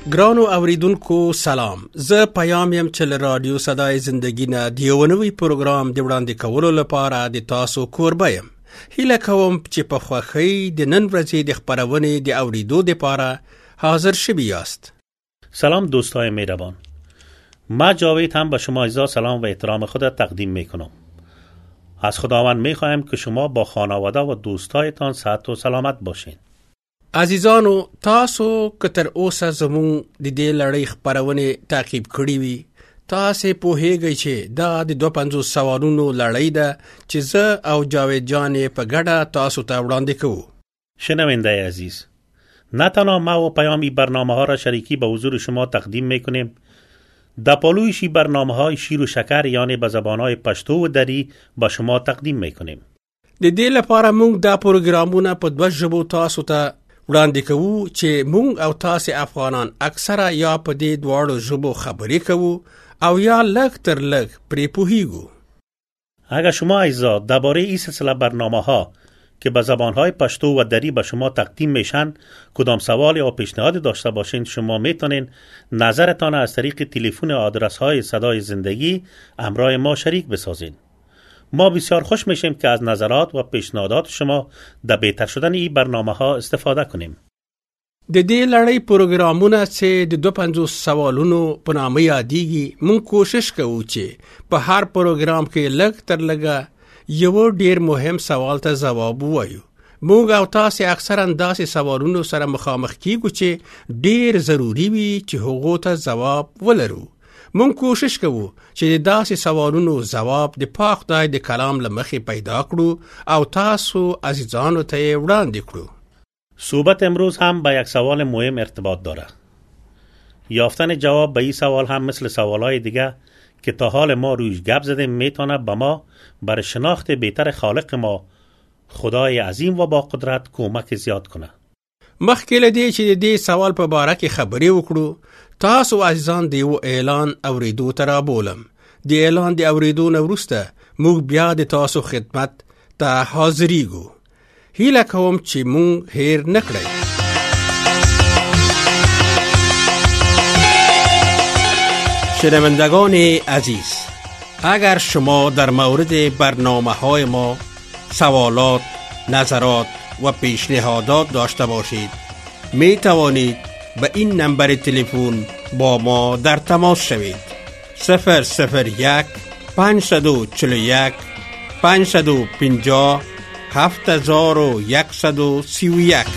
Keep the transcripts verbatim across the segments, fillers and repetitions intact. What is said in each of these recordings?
ګرانو اوریدونکو سلام. زه پیام یم چې له رادیو صدای زندگی نه د یو نوي پروګرام د وړاندې کولو لپاره د تاسو کوربه یم. هیله کوم چې په خوښۍ د نن ورځې د خپرونې د اوریدو لپاره حاضر شوي یاست. سلام دوستای مهربان. ما جاوید هم به شما عزیزان سلام و احترام خود تقدیم میکنم. از خداوند میخوایم که شما با خانواده و دوستایتان صحت و سلامت باشین. عزیزانو، تاسو که تر اوسه زمون د دې لړۍ خپرونې تعقیب کړي وي، تاسې پوهیږئ چې دا د دوه پنځوس سوالونو لړۍ ده چې زه او جاوید جان په ګډه تاسو ته وړاندې کوو. شنونده عزیز، نه تنها ما و پیامی برنامه ها را شریکی به حضور شما تقدیم میکنیم، در پالویشی برنامه های شیر و شکر یعنی به زبان های پشتو و دری به شما تقدیم میکنیم. د دې لپاره موږ دا پروګرامونه په دوه ژبو تاسو ته وړاندې کوو چې موږ او تاسې افغانان اکثره یا په دې دواړو ژبو خبرې کوو او یا لږ تر لږ پرې پوهیږو. اگر شما عزیزان درباره این سلسله برنامه ها که به زبان های پشتو و دری به شما تقدیم میشن کدام سوال یا پیشنهاد داشته باشین، شما میتونین نظرتان از طریق تلفن آدرس های صدای زندگی همراه ما شریک بسازین. ما بسیار خوش میشیم که از نظرات و پیشنهادات شما در بهتر شدن این برنامه ها استفاده کنیم. د دې لړۍ پروګرامونه چې د دوه پنځوس سوالونو په نامه یادیږي، موږ کوشش کوو چې په هر پروګرام کې لږ تر لږه یو ډیر مهم سوال ته ځواب ووایو. موږ او تاسې اکثرا داسې سوالونو سره مخامخ کیږو چې ډیر ضروري وي چې هغو ته ځواب ولرو. مونږ کوشش کوو چې د داسې سوالونو ځواب د پاک خدای د کلام له مخې پیدا کړو او تاسو عزیزانو ته یې وړاندې کړو. صحبت امروز هم به یک سوال مهم ارتباط داره. یافتن جواب به این سوال هم مثل سوالهای دیگه که تا حال ما رویش گپ زدیم میتونه به ما برای شناخت بهتر خالق ما خدای عظیم و با قدرت کمک زیاد کنه. مخکې له دې چې د دې سوال په باره کې خبرې وکړو، تاسو عزیزان د یو اعلان اوریدو ته رابولم. د اعلان د اوریدو نه وروسته موږ بیا د تاسو خدمت ته حاضریږو. هیله کوم چې موږ هیر نه کړئ. شنوندگان عزیز، اگر شما در مورد برنامه های ما سوالات، نظرات و پیشنهادات داشته باشید، می توانید به این نمبر تلفن با ما در تماس شوید. صفر صفر یک پانصد و چهل و یک پانصد و پنجاه هفت هزار و یکصد و سی و یک.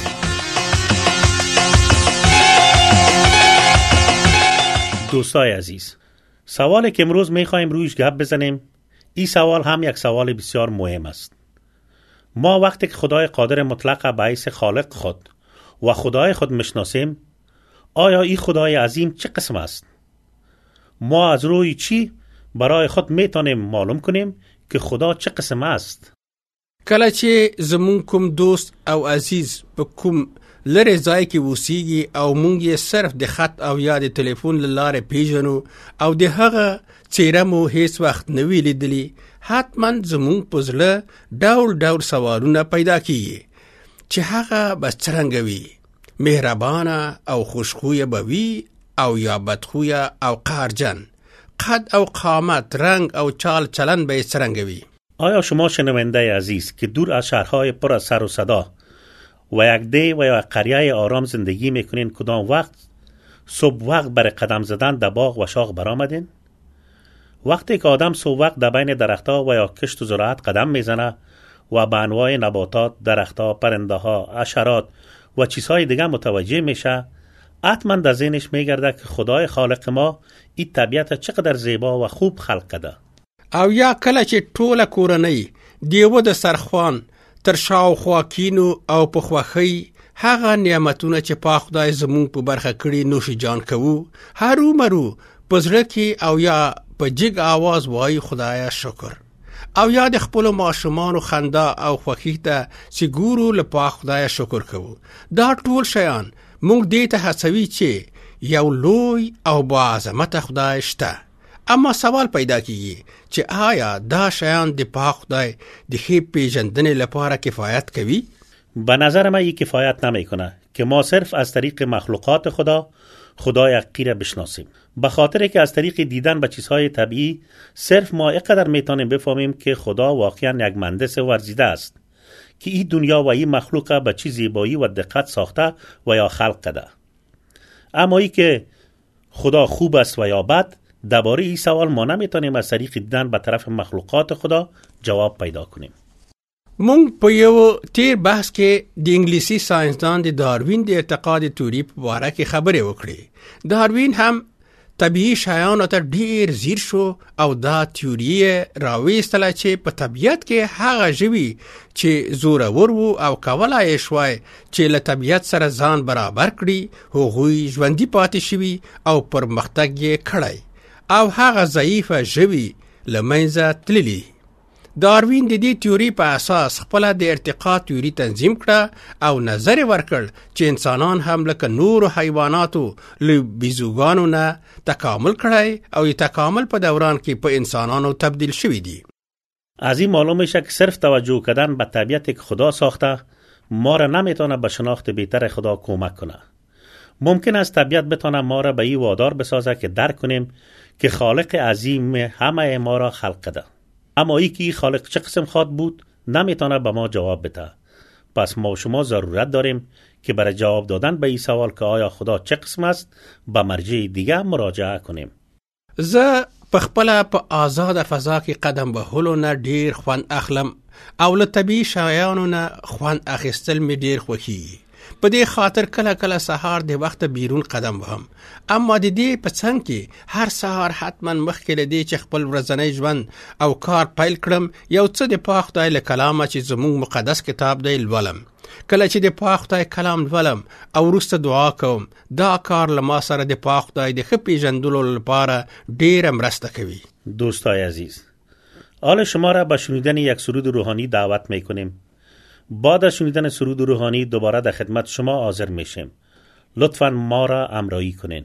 دوستای عزیز، سوالی که امروز میخوایم رویش گپ بزنیم، این سوال هم یک سوال بسیار مهم است. ما وقتی که خدای قادر مطلق به حیث خالق خود و خدای خود میشناسیم، آیا این خدای عظیم چه قسم است؟ ما از روی چی برای خود میتونیم معلوم کنیم که خدا چه قسم است؟ کله چې زمون کوم دوست او عزیز په کوم لرې ځای کې اوسیږي او مونږ یې صرف د خط او یا د تلیفون له لارې پیژنو او د هغه څیره مو هیڅ وخت نه وي لیدلي، حتما زمون په زړه ډول ډول سوالونه پیدا کیږي چې هغه به څرنګه وي، مهربانه او خوشخویه به وي او یا بدخویه او قهرجن، قد او قامت، رنگ او چال چلن به څرنګه وي. آیا شما شنونده عزیز که دور از شهرهای پر از سر و صدا و یک ده و یا قریه آرام زندگی میکنین، کدام وقت صبح وقت برای قدم زدن در باغ و شاغ برآمدین؟ وقتی که آدم صبح وقت در بین درختها و یا کشت و زراعت قدم میزنه و به انواع نباتات، درختها، پرنده ها، حشرات و چیزهای دیگه متوجه میشه، حتما در ذهنش میگرده که خدای خالق ما این طبیعت چقدر زیبا و خوب خلق کرده. او یا کله چې ټوله کورنۍ دیو د سرخوان تر شاوخوا کینو او په خوښۍ هغه نعمتونه چې پاک خدای زمون په برخه کړي نوشي جان کوو، هرو مرو په زړه کې او یا په جګ آواز وایي خدایا شکر، او یا د خپلو ماشومانو خندا او خوښۍ ته چې ګورو له پاک خدای شکر کوو. دا ټول شیان موږ دې ته هڅوي چې یو لوی او با عظمت خدای شته. اما سوال پیدا کیږي چې آیا دا شیان د پاک خدای د ښې پیژندنې لپاره کفایت کوي؟ به نظر من این کفایت نمیکنه که ما صرف از طریق مخلوقات خدا خدای حقیقی را بشناسیم. به خاطر که از طریق دیدن به چیزهای طبیعی صرف ما اینقدر میتونیم بفهمیم که خدا واقعا یک مهندس ورزیده است که این دنیا و این مخلوق به چه زیبایی و دقت ساخته و یا خلق کرده. اما ای که خدا خوب است و یا بد، درباره این سوال ما نمیتونیم از طریق دیدن به طرف مخلوقات خدا جواب پیدا کنیم. مونږ په یو تیر بحث کې د انګلیسي ساينسدان د داروین د اعتقاد تیوري په اړه کې خبرې وکړې. داروین هم طبیعي شیانو ته ډیر ځیر شو او دا تیوري راوېستله چې په طبیعت کې هغه ژوي چې زورور وو او کولای شوای چې له طبیعت سره ځان برابر کړي، هغوی ژوندي پاتې شوي او پرمختګ یې کړی او هغه ضعیفه ژوي له منځه تللي. داروین د دې تیوري په اساس خپل د ارتقا تیوري تنظیم کړه او نظر ورکړ چې انسانان هم لکه نور حیواناتو له بیزوګانو نه تکامل کړی او ی تکامل په دوران کې په انسانانو تبدیل شوی دی. از این معلوم میشه که صرف توجه کردن به طبیعتی که خدا ساخته ما را نمیتونه به شناخت بهتر خدا کمک کنه. ممکن است طبیعت بتونه ما را به این وادار بسازه که درک کنیم که خالق عظیم همه ما را خلق کرده. اما ای که خالق چه قسم خواد بود نمیتونه به ما جواب بده. پس ما و شما ضرورت داریم که برای جواب دادن به این سوال که آیا خدا چه قسم است به مرجع دیگه مراجعه کنیم. زه په خپل په آزاد فضا کې قدم وهلو نه ډیر خوند اخلم او له طبیعي شیانو نه خوند اخیستل مې ډیر خوښیږي. په دې خاطر کله کله سهار د وخت بیرون قدم وهم، اما د دې په څنګ کې هر سهار حتما مخکې له دې چې خپل ورځنی ژوند او کار پیل کړم یو څه د پاک خدای له کلامه چې زموږ مقدس کتاب دی لولم. کله چې د پاک خدای کلام لولم او وروسته دعا کوم، دا کار له ما سره د پاک خدای د ښه پیژندلو لپاره ډیره مرسته کوي. دوستای عزیز، حال شما را به شنیدن یک سرود روحانی دعوت میکنیم. بعد از شنیدن سرود روحانی دوباره در خدمت شما حاضر میشیم. لطفاً ما را همراهی کنین.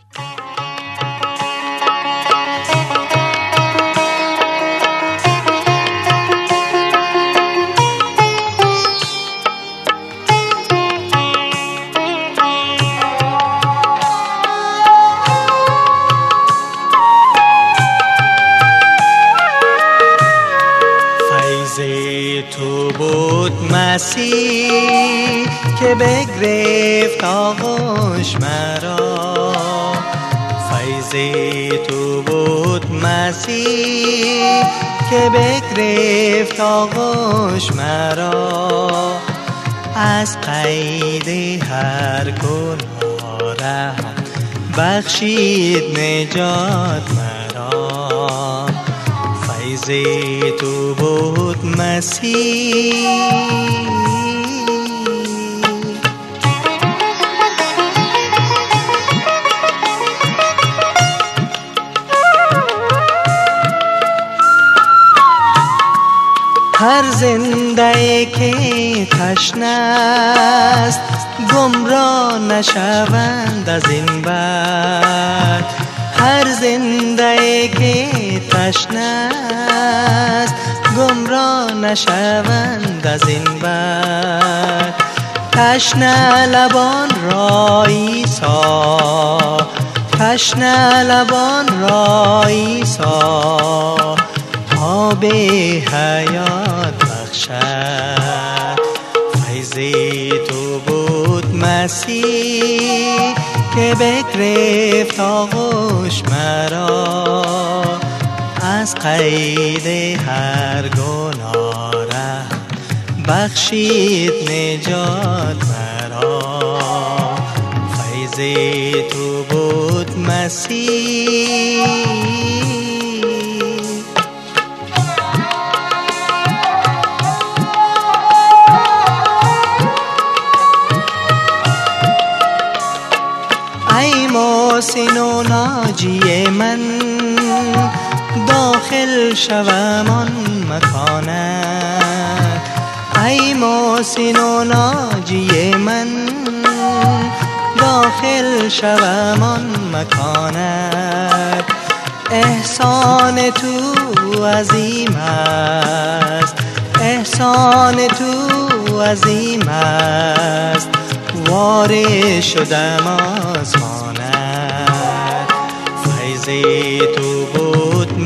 مسیح که بگرفت آغوش مرا، فیض تو بود مسیح که بگرفت آغوش مرا، از قید هر گناه رها بخشید نجات مرا، فیض تو بود مسیح. هر زنده که تشنه است گمراه نشوند از این بعد، هر زنده که تشنه است گمراه نشوند از این بعد، تشنه لبان را عیسی، تشنه لبان را عیسی آب حیات بخشد، فیض تو بود مسیح که بگرفت آغوش مرا، از قید هر گناه ره بخشید نجات مرا، فیض تو بود مسیح. محسن و ناجی من داخل شوم آن مکانت، ای محسن و ناجی من داخل شوم آن مکانت، احسان تو عظیم است، احسان تو عظیم است وارد شدم آسمانت فیض تو بود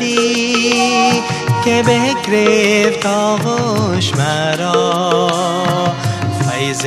مسیح که بگرفت آغوش مرا فیض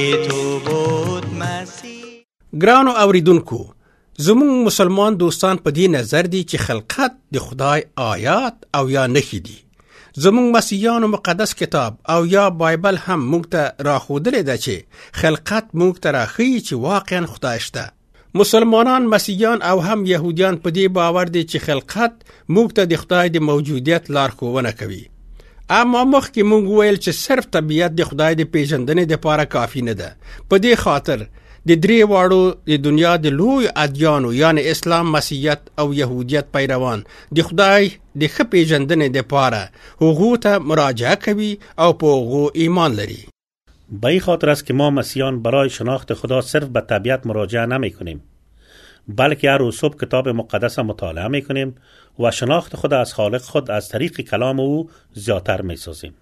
تو بود مسیح. ګرانو اوریدونکو، زمون مسلمان دوستان په دې نظر دي چې خلقت د خدای آیات او یا نښې دي. زمون مسیحیانو مقدس کتاب او یا بایبل هم موږ ته راښودلې ده چې خلقت موږ ته راښیي چې واقعا خدای شته. مسلمانان، مسیحیان او هم یهودیان په دې باور دي چې خلقت موږ ته د خدای د موجودیت لارښوونه کوي. اما مخکې موږ ویل چې صرف طبیعت د خدای د پیژندنې دپاره کافي نه ده. په دې خاطر د درې واړو د دنیا د لوی ادیانو یعنی اسلام، مسیحیت او یهودیت پیروان د خدای د ښه پیژندنې دپاره هغو ته مراجعه کوي او په هغو ایمان لري. به این خاطر است که ما مسیحیان برای شناخت خدا صرف به طبیعت مراجعه نمی کنیم، بلکه هر روز صبح کتاب مقدس مطالعه می کنیم و شناخت خدا از خالق خود از طریق کلام او زیاتر می سازیم.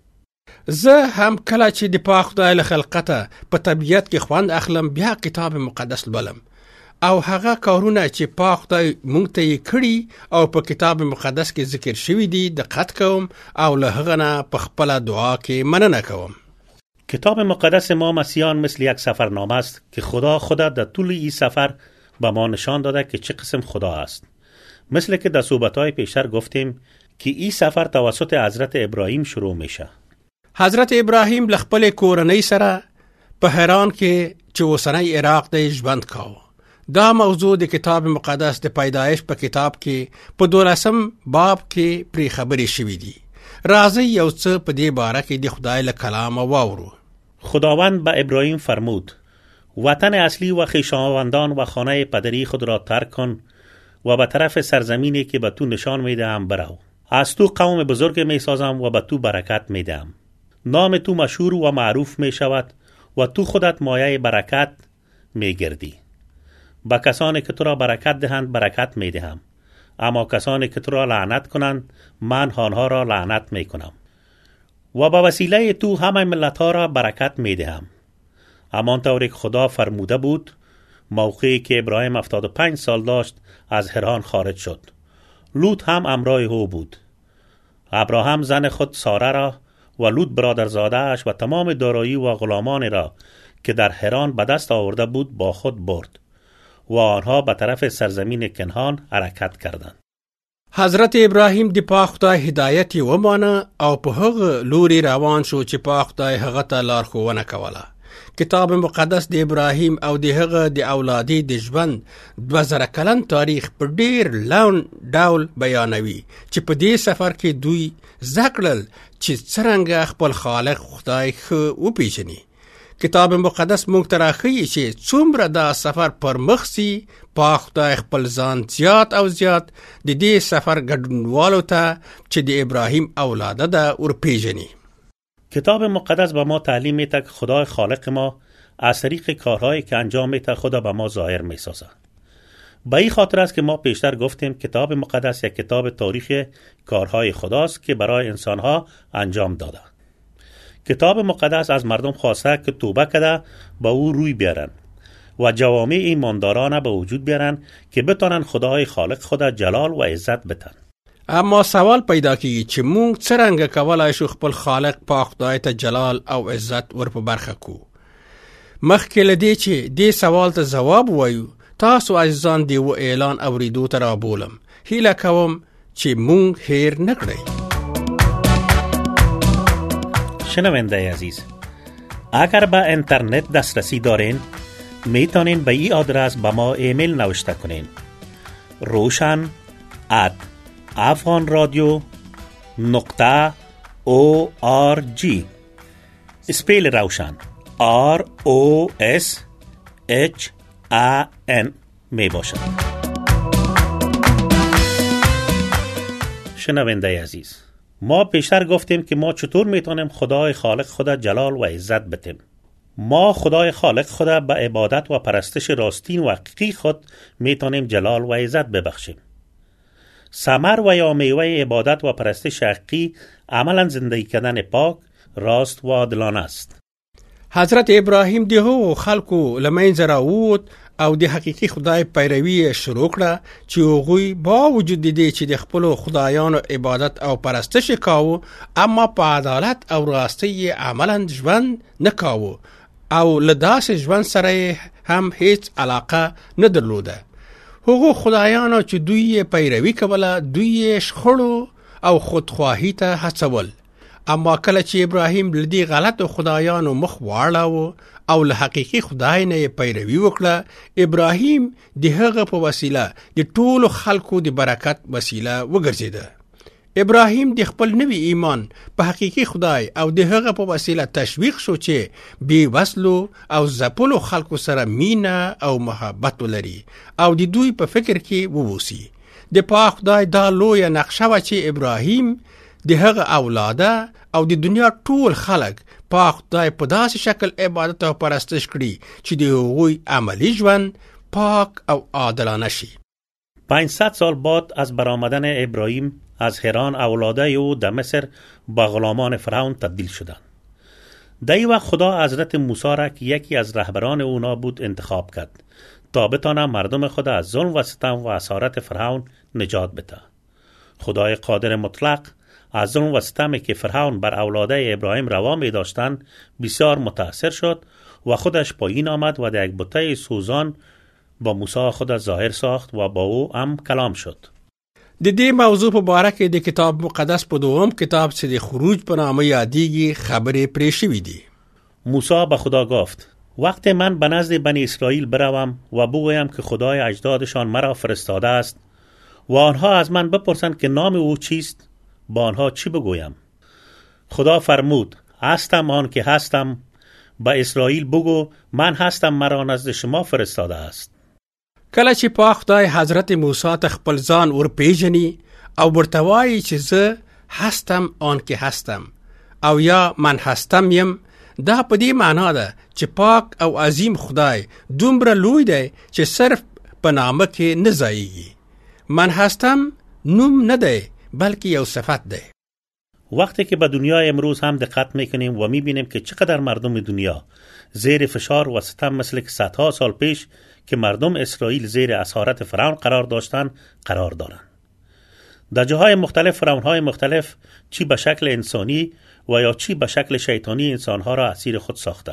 زه هم کله چې د پاک خدای له خلقته په طبیعت کې خوند اخلم بیا کتاب مقدس لولم او هغه کارونه چې پاک خدای مونږ ته یې کړي او په کتاب مقدس کې ذکر شوي دي دقت کوم او له هغه نه په خپله دعا کې مننه کوم. کتاب مقدس ما مسیحیان مثل یک سفرنامه است که خدا خدا در طول این سفر به ما نشان داده که چه قسم خدا است. مثل که در صحبت‌های پیشتر گفتیم که این سفر توسط حضرت ابراهیم شروع میشه. حضرت ابراهیم له خپلې کورنۍ سره په حران کې چې اوسنی عراق دی ژوند کاوه. دا موضوع د کتاب مقدس د پیدایش په کتاب کې په دولسم باب کې پرې خبرې شوي دي. راځئ یو څه په دې باره کې د خدای له کلامه واورو. خداوند به ابراهیم فرمود وطن اصلی و خویشاوندان و خانه پدری خود را ترک کن و به طرف سرزمینی که به تو نشان میدهم برو. از تو قوم بزرگ میسازم و به تو برکت میدهم. نام تو مشهور و معروف می شود و تو خودت مایه برکت می گردی. با کسانی که تو را برکت دهند برکت می دهم، اما کسانی که تو را لعنت کنند من آنها را لعنت می کنم. و با وسیله تو همه ملت ها را برکت می دهم. همانطوری که خدا فرموده بود موقعی که ابراهیم هفتاد و پنج سال داشت از حران خارج شد. لوط هم همراه او بود. ابراهیم زن خود ساره را و لوط برادرزاده‌اش و تمام دارایی و غلامان را که در حران به دست آورده بود با خود برد و آنها به طرف سرزمین کنعان حرکت کردند. حضرت ابراهیم د پاک خدای هدایت ومانه او په هغه لوري روان شو چې پاک خدای هغه ته لارښوونه کوله. کتاب مقدس د ابراهیم او د هغه د اولادې د ژوند دوه زره کلن تاریخ په ډیر لوند ډول بیانوي چې په دې سفر کې دوی زده کړل چې څرنګه خپل خالق خدای ښه وپېژني. کتاب مقدس موږ ته راښیي چې څومره دا سفر پر مخ سي پاک خدای خپل ځان زیات او زیات د دې سفر ګډونوالو ته چې د ابراهیم اولاده ده ورپېژني. کتاب مقدس به ما تعلیم میده که خدای خالق ما از طریق کارهایی که انجام میده خدا به ما ظاهر میسازه. به این خاطر است که ما پیشتر گفتیم کتاب مقدس یک کتاب تاریخ کارهای خداست که برای انسانها انجام داده. کتاب مقدس از مردم خواسته که توبه کرده به او روی بیارن و جوامع ایمانداران به وجود بیارن که بتونن خدای خالق خدا جلال و عزت بدن. اما سوال پیدا کیږي چې موږ څرنګه کولای شو خپل خالق پاک خدای ته جلال او عزت ور په برخه کو. مخکې له دې چې دې سوال ته ځواب وایو تاسو عزیزان دی و اعلان اوریدو ته رابولم. هیله کوم چې موږ هیر نه کړئ. شنونده عزیز، اگر به اینترنت دسترسی دارین میتونین به این آدرس به ما ایمیل نوشته کنین: روشن ات افغان رادیو نقطه او آر جی. اسپیل روشن آر او اس اچ ا ان می باشد. شنونده عزیز، ما پیشتر گفتیم که ما چطور میتونیم خدای خالق خدا جلال و عزت بدیم. ما خدای خالق خدا به عبادت و پرستش راستین و حقیقی خود میتونیم جلال و عزت ببخشیم. ثمر و یا میوه عبادت و پرستش حقیقی عملا زندگی کردن پاک راست و عادلانه است. حضرت ابراهیم د هغو خلکو له منځه راووت او د حقیقي خدای پیروي شروع کړه چې هغوی با وجود د دې چې د خپلو خدایانو عبادت او پرستش کاوه، اما په عدالت او راستۍ عملا ژوند نه کاوه او له داسې ژوند سره هم هیڅ علاقه نه درلوده. هغو خدایانو چې دوی پیروي کوله دوی شخړو او خودخواهی ته هڅول، اما کله چې ابراهیم له دې غلطو خدایانو مخ واړاوه او له حقیقي خدای نه پیروي وکړه، ابراهیم د هغه په وسیله د ټولو خلکو د برکت وسیله وګرځیده. ابراهیم د خپل نوي ایمان په حقیقي خدای او د هغه په وسیله تشویق شو چې بې وسلو او ځپلو خلکو سره مینه او محبت ولري او د دوی په فکر کې ووسی. د پاک خدای دا لویه نقشه وه چې ابراهیم د هغه اولاده او د دنیا ټول خلک پاک خدای په داسې شکل عبادت او پرستش کړي چې د هغوی عملی ژوند پاک او عادلانه شي. پانصد سال بعد از برآمدن ابراهیم از هران اولاده او در مصر با غلامان فرعون تبدیل شدند. در این وقت خدا حضرت موسی را که یکی از رهبران اونا بود انتخاب کرد تا بتانه مردم خدا از ظلم و ستم و اسارت فرعون نجات بده. خدای قادر مطلق از ظلم و ستمی که فرعون بر اولاده ابراهیم روا می داشتند بسیار متاثر شد و خودش پایین آمد و در یک بته سوزان با موسی خود ظاهر ساخت و با او هم کلام شد. د دې موضوع په باره کې د کتاب مقدس په دوم کتاب چې د خروج په نامه یادیږي خبرې پرې شوې دي. موسی به خدا گفت وقتی من به نزد بنی اسرائیل بروم و بگویم که خدای اجدادشان مرا فرستاده است و آنها از من بپرسند که نام او چیست، با آنها چی بگویم؟ خدا فرمود هستم آن که هستم. به اسرائیل بگو من هستم مرا نزد شما فرستاده است. کله چې پاک خدای حضرت موسی ته خپل ځان ورپېژني او ورته وایي چې زه هستم آن که هستم او یا من هستم یم، دا په دې معنا ده چې پاک او عظیم خدای دومره لوی دی چې صرف په نامه کې نه ځایږي. من هستم نوم نه دی بلکې یو صفت دی. وقتی که به دنیای امروز هم دقت میکنیم و میبینیم که چقدر مردم دنیا زیر فشار و ستم مثل که صدها سال پیش که مردم اسرائیل زیر اسارت فرعون قرار داشتن قرار دارند. در جاهای مختلف فرعونهای مختلف چی به شکل انسانی و یا چی به شکل شیطانی انسانها را اسیر خود ساخته.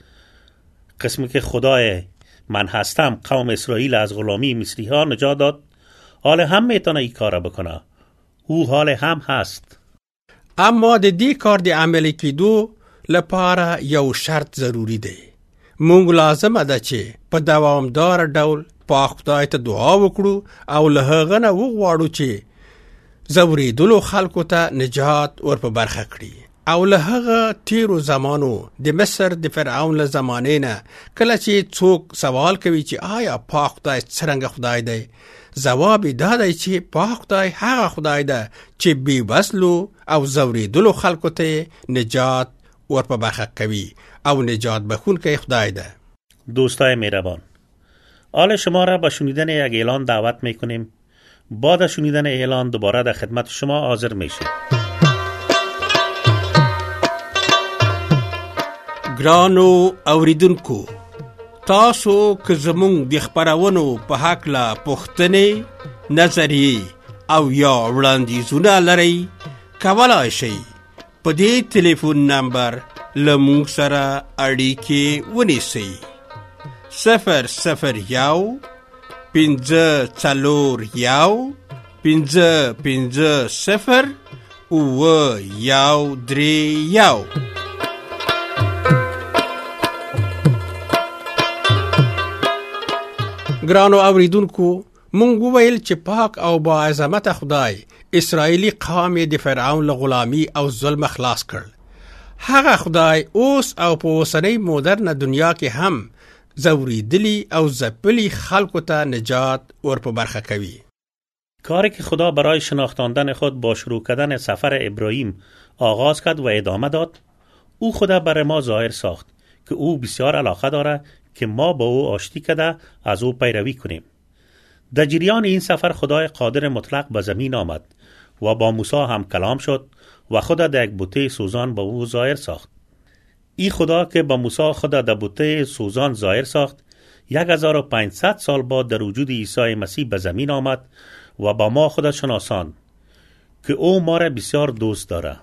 قسمی که خدای من هستم قوم اسرائیل از غلامی مصری ها نجات داد، حال هم میتونه این کار بکنه. او حال هم هست. اما د دې کار د عملي کېدو لپاره یو شرط ضروری دی. مونږ لازمه ده چې په دوامدار ډول پاک خدای ته دعا وکړو او له هغه نه وغواړو چې ځورېدلو خلکو ته نجات ور په برخه کړي او له هغه تیرو زمانو د مصر د فرعون له زمانې نه کله چې څوک سوال کوي چې آیا پاک خدای څرنګه خدای دی، ځواب دا دی چې پاک خدای هغه خدای ده چې بې وسلو او ځورېدلو خلکو ته نجات ور په برخه کوي او نجات بخونکی خدای ده. دوستای مهربان، حال شما را به شنیدن یک اعلان دعوت میکنیم. بعد از شنیدن اعلان دوباره در خدمت شما حاضر میشیم. ګرانو اوریدونکو، تاسو که زمونږ د خپرونو په هکله پوښتنې، نظریې او یا وړاندیزونه لرئ، کولای شئ په دې ټلیفون نمبر له موږ سره اړیکې ونیسئ. صفر صفر یو پنځه څلور یو پنځه پنځه صفر اووه یو درې یو. ګرانو اوریدونکو، مونږ وویل چې پاک او با عظمت خدای اسرائیلی قوم د فرعون له غلامی او ظلم خلاص کړ. هغه خدای اوس او په اوسنۍ مدرنه دنیا کې هم ځورېدلي او ځپلي خلکو ته نجات ور په برخه کوي. کاری که خدا برای شناختاندن خود با شروع کردن سفر ابراهیم آغاز کرد و ادامه داد، او خدا برای ما ظاهر ساخت که او بسیار علاقه داره که ما با او آشتی کرده از او پیروی کنیم. در جریان این سفر خدای قادر مطلق به زمین آمد و با موسی هم کلام شد و خود در یک بوته سوزان به او ظاهر ساخت. ای خدا که با موسی خود در بوته سوزان ظاهر ساخت، یک هزار و پانصد سال بعد در وجود عیسی مسیح به زمین آمد و با ما خود شناساند که او ما را بسیار دوست داره.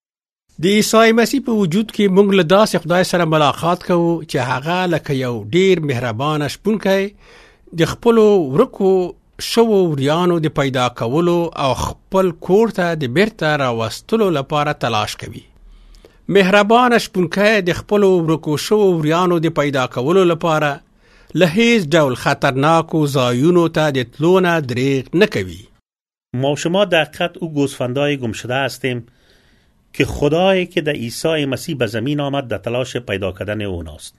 د عیسی مسیح په وجود کې موږ له داسې خدای سره ملاقات کوو چې هغه لکه یو ډیر مهربان شپونکی د خپلو ورکو شوو وریانو د پیدا کولو او خپل کور ته د بیرته راوستلو لپاره تلاش کوي. مهربان شپونکی د خپلو ورکو شوو وریانو د پیدا کولو لپاره له هیڅ ډول خطرناکو ځایونو ته د تلو نه دریغ نه کوي. ما شما در حقیقت او گوسفندای گم شده هستیم که خدایی که در عیسی مسیح به زمین آمد در تلاش پیدا کردن اوناست.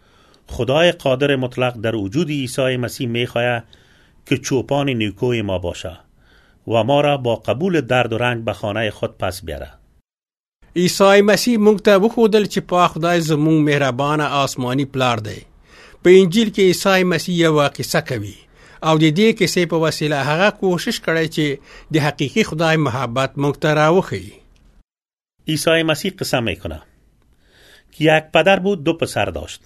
خدای قادر مطلق در وجود عیسی مسیح میخواهد که چوپان نیکوی ما باشه و ما را با قبول درد و رنج به خانه خود پس بیاره. عیسی مسیح موږ ته وښودل چې پاک خدای زموږ مهربان آسمانی پلار دی. په انجیل کې عیسی مسیح یو قصه کوي او د دې کیسې په وسیله هغه کوشش کړی چې د حقیقی خدای محبت موږ ته راوښیي. عیسی مسیح قصه میکنه که یک پدر بود، دو پسر داشت.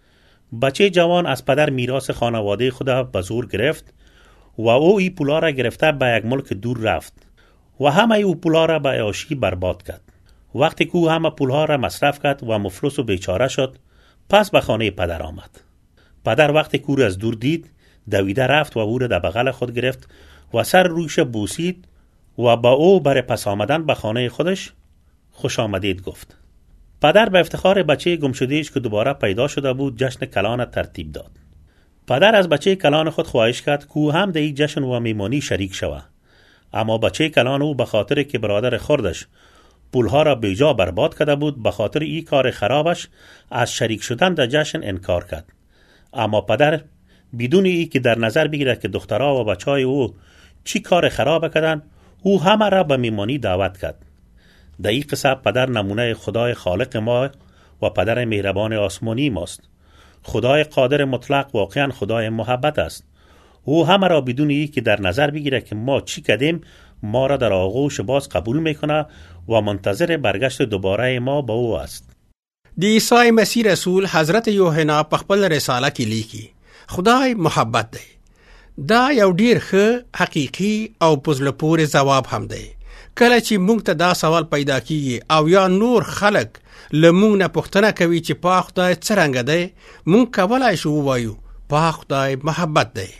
بچه جوان از پدر میراث خانواده خود به زور گرفت و او ای پولا را گرفته به یک ملک دور رفت و همه او پولا را به عیاشی برباد کرد. وقتی که او همه پولها را مصرف کرد و مفلس و بیچاره شد، پس به خانه پدر آمد. پدر وقتی که او را از دور دید، دویده رفت و او را در بغل خود گرفت و سر رویش بوسید و با او برای پس آمدن به خانه خودش خوش آمدید گفت. پدر به افتخار بچه گمشدهش که دوباره پیدا شده بود جشن کلان ترتیب داد. پدر از بچه کلان خود خواهش کرد که او هم در این جشن و میمانی شریک شود. اما بچه کلان او به خاطر که برادر خردش پولها را بیجا برباد کرده بود، به خاطر این کار خرابش از شریک شدن در جشن انکار کرد. اما پدر بدون ای که در نظر بگیرد که دخترها و بچهای او چی کار خراب کردن، او همه را به میمانی دعوت کرد. در این قصه پدر نمونه خدای خالق ما و پدر مهربان آسمانی ماست. خدای قادر مطلق واقعا خدای محبت است. او همه را بدون ای که در نظر بگیره که ما چی کردیم، ما را در آغوش باز قبول میکنه و منتظر برگشت دوباره ما با او است. د عیسی مسیح رسول حضرت یوحنا په خپل رساله کې لیکي خدای محبت دی. دا یو ډیر ښه حقیقي او په زړه پورې ځواب هم دی. کله چې موږ ته دا سوال پیدا کیږي او یا نور خلک له موږ نه پوښتنه کوي چې پاک خدای څرنګه دی، موږ کولای شو ووایو پاک خدای محبت دی.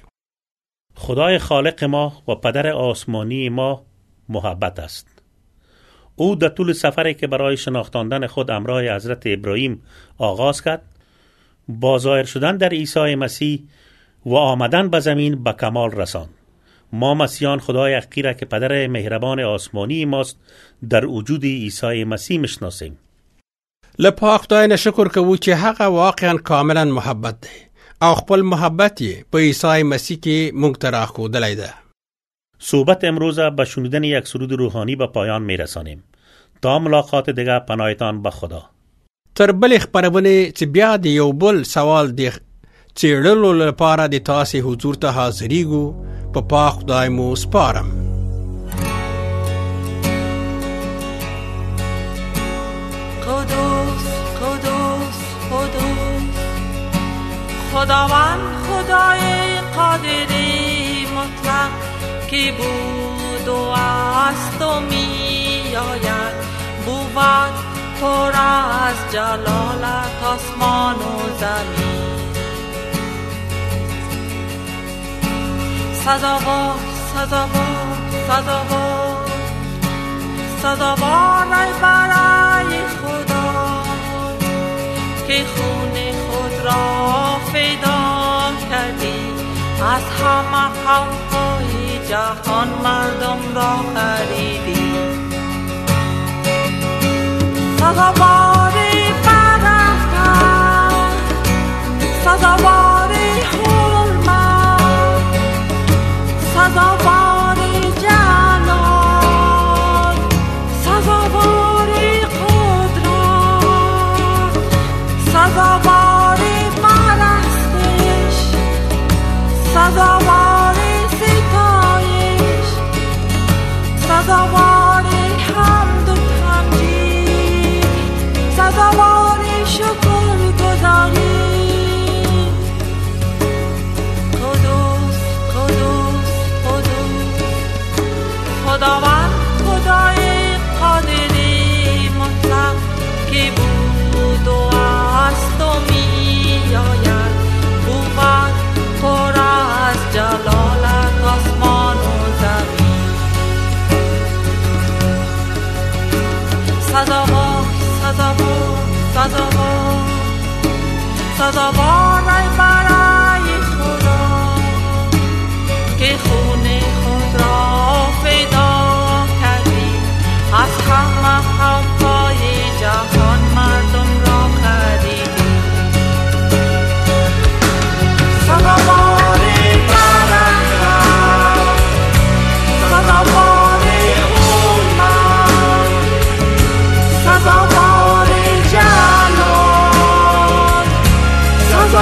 خدای خالق ما و پدر آسمانی ما محبت است. او در طول سفری که برای شناختاندن خود همراه حضرت ابراهیم آغاز کرد، با ظاهر شدن در عیسی مسیح و آمدن به زمین به کمال رساند. ما مسیحیان خدای حقیقی را که پدر مهربان آسمانی ماست در وجود عیسی مسیح میشناسیم. له پاک خدای نه شکر کوو چې هغه واقعا کاملا محبت دی او خپل محبت یې په عیسی مسیح کې موږ ته راښودلی ده. صحبت امروز به شنیدن یک سرود روحانی به پایان میرسانیم. تا ملاقات دیگر پناهتان به خدا. تر بلې خپرونې چې بیا د یو بل سوال د څېړلو لپاره د تاسې حضور ته حاضرېږو، په پاک خدای مو سپارم. قدوس قدوس قدوس خداوند خدای قادری مطلق که بود و است و می آید، بود پر از جلالت آسمان و زمین. سزاوار سزاوار سزاوار سزاوار برای خدا که خون خود را فدا کردی، از همه قوم‌های جهان مردم را خریدی. سزاوار برفتن، سزاوار حرمت، سزاوار جلال، سزاوار قدرت، سزاوار پرستش، سزاوار ستایش، سزاوار حمد و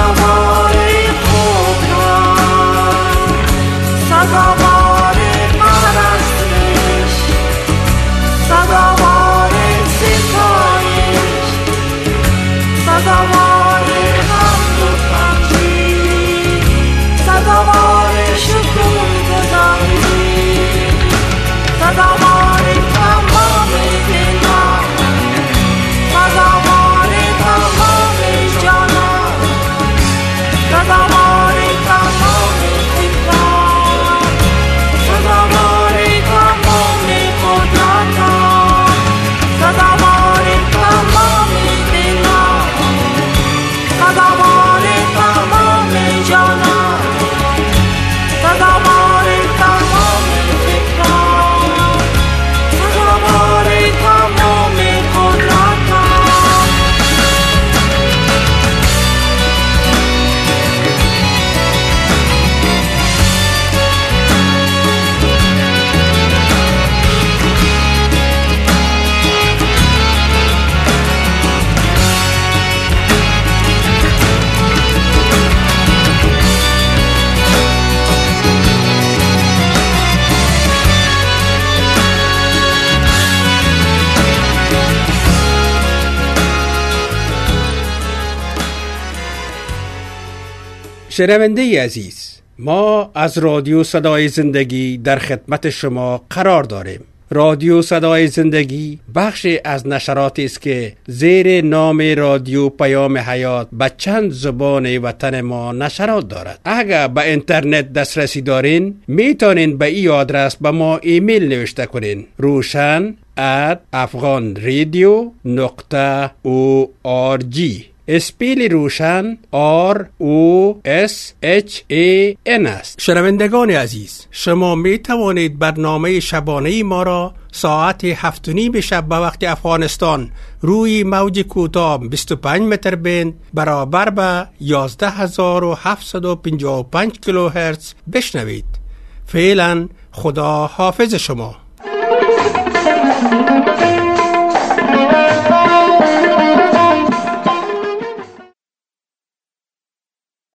سزاوار قدرت، سزاوار پرستش، سزاوار ستایش، سزاوار حمد و تمجید، سزاوار شکرگزاری، سزاوار تمام دلان، سزاوار تمام جانان، سزاوار تمام فکران، سزاوار تمام قدرتان، سزاوار تمام دلان، سزاوار تمام جانان، سزاوار تمام فکران، سزاوار تمام قدرتان. شنونده عزیز، ما از رادیو صدای زندگی در خدمت شما قرار داریم. رادیو صدای زندگی بخشی از نشراتی است که زیر نام رادیو پیام حیات به چند زبان وطن ما نشرات دارد. اگر به اینترنت دسترسی دارین میتونین به این آدرس به ما ایمیل نوشته کنین: روشن ات افغان رادیو نقطه او آر جی. اسپیل روشن آر او اس اچ ای ان است. شنوندگان عزیز، شما می توانید برنامه شبانه ما را ساعت هفت و نیم شب به وقت افغانستان روی موج کوتاه بیست و پنج متر بند برابر به یازده هزار و هفتصد و پنجاه و پنج کیلوهرتز بشنوید. فعلا خدا حافظ شما.